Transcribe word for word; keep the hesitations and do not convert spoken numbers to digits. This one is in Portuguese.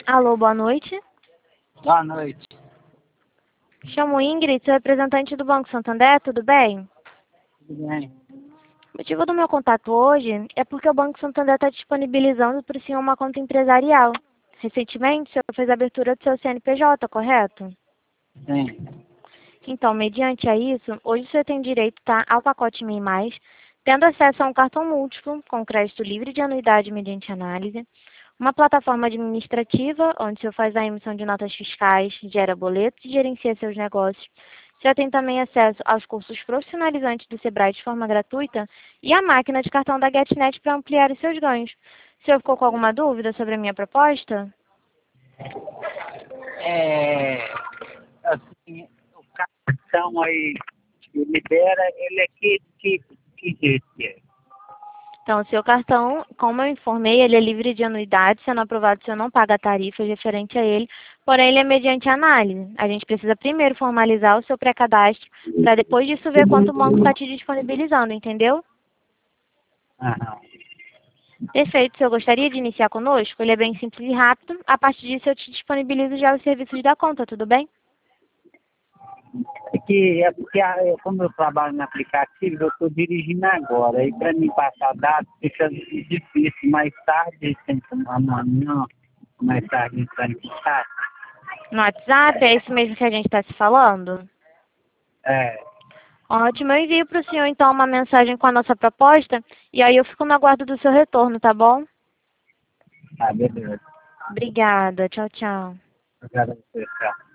Alô, boa noite. Boa noite. Chamo Ingrid, sou representante do Banco Santander, tudo bem? Tudo bem? O motivo do meu contato hoje é porque o Banco Santander está disponibilizando para o senhor uma conta empresarial. Recentemente, o senhor fez a abertura do seu C N P J, correto? Sim. Então, mediante a isso, hoje você tem direito, tá, ao pacote MEI Mais, tendo acesso a um cartão múltiplo com crédito livre de anuidade mediante análise, uma plataforma administrativa, onde o senhor faz a emissão de notas fiscais, gera boletos e gerencia seus negócios. Você tem também acesso aos cursos profissionalizantes do Sebrae de forma gratuita e a máquina de cartão da GetNet para ampliar os seus ganhos. O senhor ficou com alguma dúvida sobre a minha proposta? É, assim, o cartão aí que libera, ele é que, que, que jeito que é? Então, o seu cartão, como eu informei, ele é livre de anuidade, sendo aprovado, o senhor não paga tarifas referente a ele, porém ele é mediante análise. A gente precisa primeiro formalizar o seu pré-cadastro, para depois disso ver quanto o banco está te disponibilizando, entendeu? Aham. Perfeito, o senhor gostaria de iniciar conosco? Ele é bem simples e rápido, a partir disso eu te disponibilizo já os serviços da conta, tudo bem? É que é porque ah, eu- como eu trabalho no aplicativo, eu estou dirigindo agora. E para mim passar dados fica difícil. Mais tarde, tem que amanhã, mais tarde entrar em contato. No WhatsApp, é isso mesmo que a gente está se falando? É, Ótimo, eu envio para o senhor então uma mensagem com a nossa proposta, e aí eu fico no aguardo do seu retorno, tá bom? tá, beleza. Obrigada. Tchau, tchau. Obrigado a você, tchau.